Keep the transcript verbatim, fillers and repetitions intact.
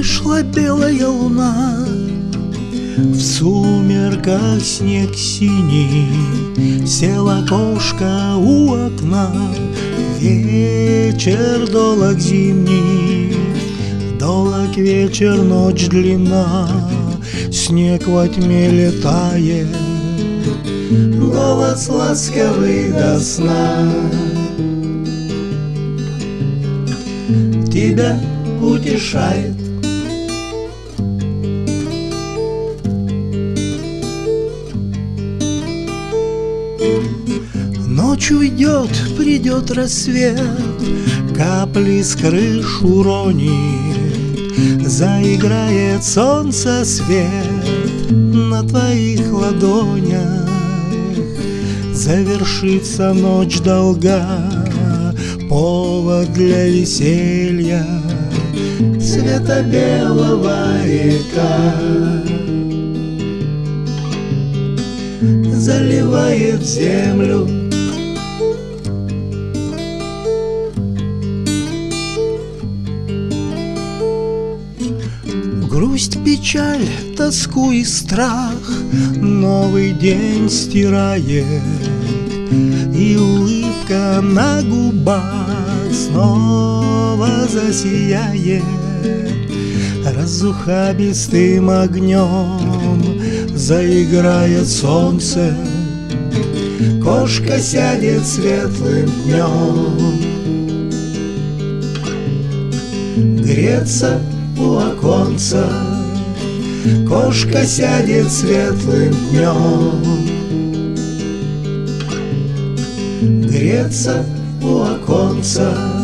Вышла белая луна, в сумерках снег синий, села кошка у окна. Вечер долог зимний, долог вечер, ночь длинна, снег во тьме летает, голос ласковый до сна. Тебя утешает ночь уйдет, придет рассвет, капли с крыш уронит, заиграет солнце свет на твоих ладонях. Завершится ночь долга, повод для веселья, цвета белого река заливает землю. Грусть, печаль, тоску и страх новый день стирает, и улыбка на губах снова засияет. Разухабистым огнем заиграет солнце, кошка сядет светлым днем греться у оконца. Кошка сядет светлым днем греться у оконца.